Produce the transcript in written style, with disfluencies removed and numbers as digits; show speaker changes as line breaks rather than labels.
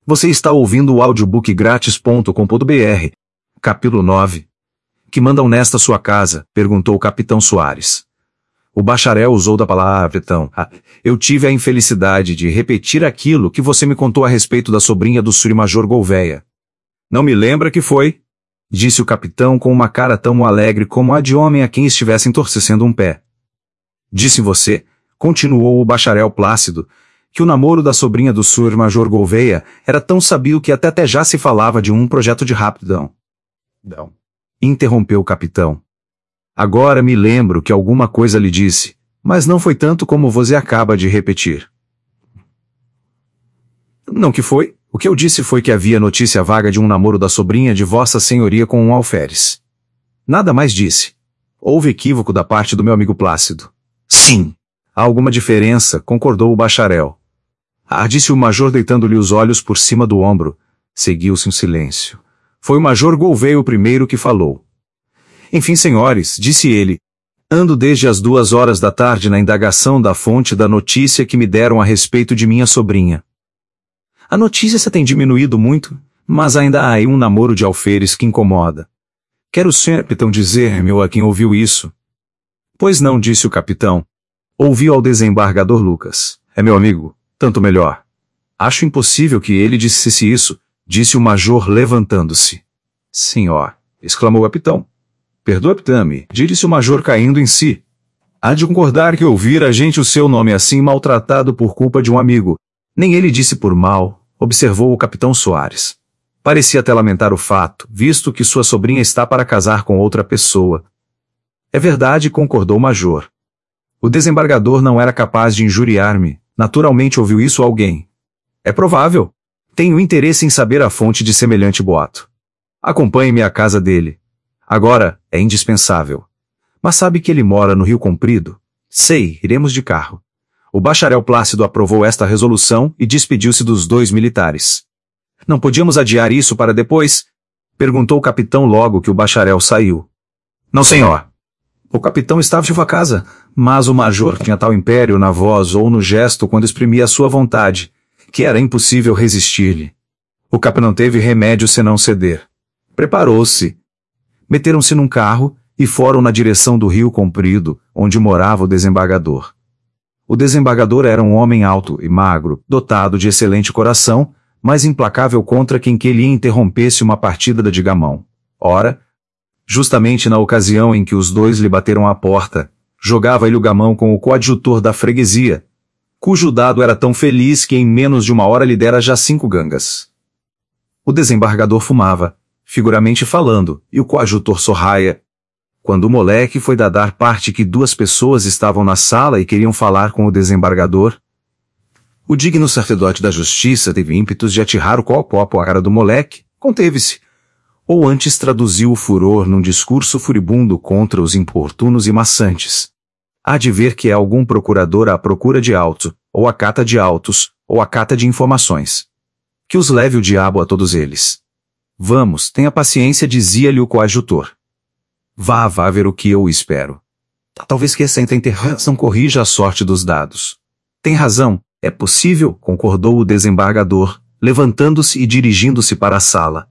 Você está ouvindo o audiobookgratis.com.br. Capítulo 9. Que mandam nesta sua casa? Perguntou o capitão Soares. O bacharel usou da palavra então. Eu tive a infelicidade de repetir aquilo que você me contou a respeito da sobrinha do Sr. Gouveia. Não me lembra que foi? Disse o capitão com uma cara tão alegre como a de homem a quem estivesse entorcecendo um pé. Disse você, continuou o bacharel plácido, que o namoro da sobrinha do Sr. Gouveia era tão sabio que até já se falava de um projeto de rapidão. Não. Interrompeu o capitão. Agora me lembro que alguma coisa lhe disse, mas não foi tanto como você acaba de repetir. Não que foi? O que eu disse foi que havia notícia vaga de um namoro da sobrinha de Vossa Senhoria com um alferes. Nada mais disse. Houve equívoco da parte do meu amigo Plácido. Sim. Há alguma diferença, concordou o bacharel. Disse o major deitando-lhe os olhos por cima do ombro. Seguiu-se um silêncio. Foi o major Gouveia o primeiro que falou. Enfim, senhores, disse ele, ando desde as 2 horas da tarde na indagação da fonte da notícia que me deram a respeito de minha sobrinha. A notícia se tem diminuído muito, mas ainda há aí um namoro de alferes que incomoda. Quer o senhor capitão dizer-me a quem ouviu isso? Pois não, disse o capitão. Ouviu ao desembargador Lucas. É meu amigo, tanto melhor. Acho impossível que ele dissesse isso, disse o major levantando-se. Senhor, exclamou o capitão. Perdoe-me, disse o major caindo em si. Há de concordar que ouvir a gente o seu nome assim maltratado por culpa de um amigo. Nem ele disse por mal, observou o capitão Soares. Parecia até lamentar o fato, visto que sua sobrinha está para casar com outra pessoa. É verdade, concordou o major. O desembargador não era capaz de injuriar-me. Naturalmente ouviu isso alguém. É provável. Tenho interesse em saber a fonte de semelhante boato. Acompanhe-me à casa dele. Agora, é indispensável. Mas sabe que ele mora no Rio Comprido? Sei, iremos de carro. O bacharel Plácido aprovou esta resolução e despediu-se dos 2 militares. Não podíamos adiar isso para depois? Perguntou o capitão logo que o bacharel saiu. Não, senhor. O capitão estava de casa, mas o major tinha tal império na voz ou no gesto quando exprimia a sua vontade, que era impossível resistir-lhe. O capitão não teve remédio senão ceder. Preparou-se. Meteram-se num carro e foram na direção do Rio Comprido, onde morava o desembargador. O desembargador era um homem alto e magro, dotado de excelente coração, mas implacável contra quem que lhe interrompesse uma partida de gamão. Ora, justamente na ocasião em que os 2 lhe bateram à porta, jogava ele o gamão com o coadjutor da freguesia, cujo dado era tão feliz que em menos de 1 hora lhe dera já 5 gangas. O desembargador fumava, figuramente falando, e o coadjutor sorraia. Quando o moleque foi dar parte que 2 pessoas estavam na sala e queriam falar com o desembargador, o digno sacerdote da justiça teve ímpetos de atirar o copo à cara do moleque, conteve-se, ou antes traduziu o furor num discurso furibundo contra os importunos e maçantes. Há de ver que é algum procurador à procura de auto, ou a cata de autos, ou a cata de informações. Que os leve o diabo a todos eles. Vamos, tenha paciência, dizia-lhe o coadjutor. Vá ver o que eu espero. Talvez que essa interrogação corrija a sorte dos dados. Tem razão, é possível, concordou o desembargador, levantando-se e dirigindo-se para a sala.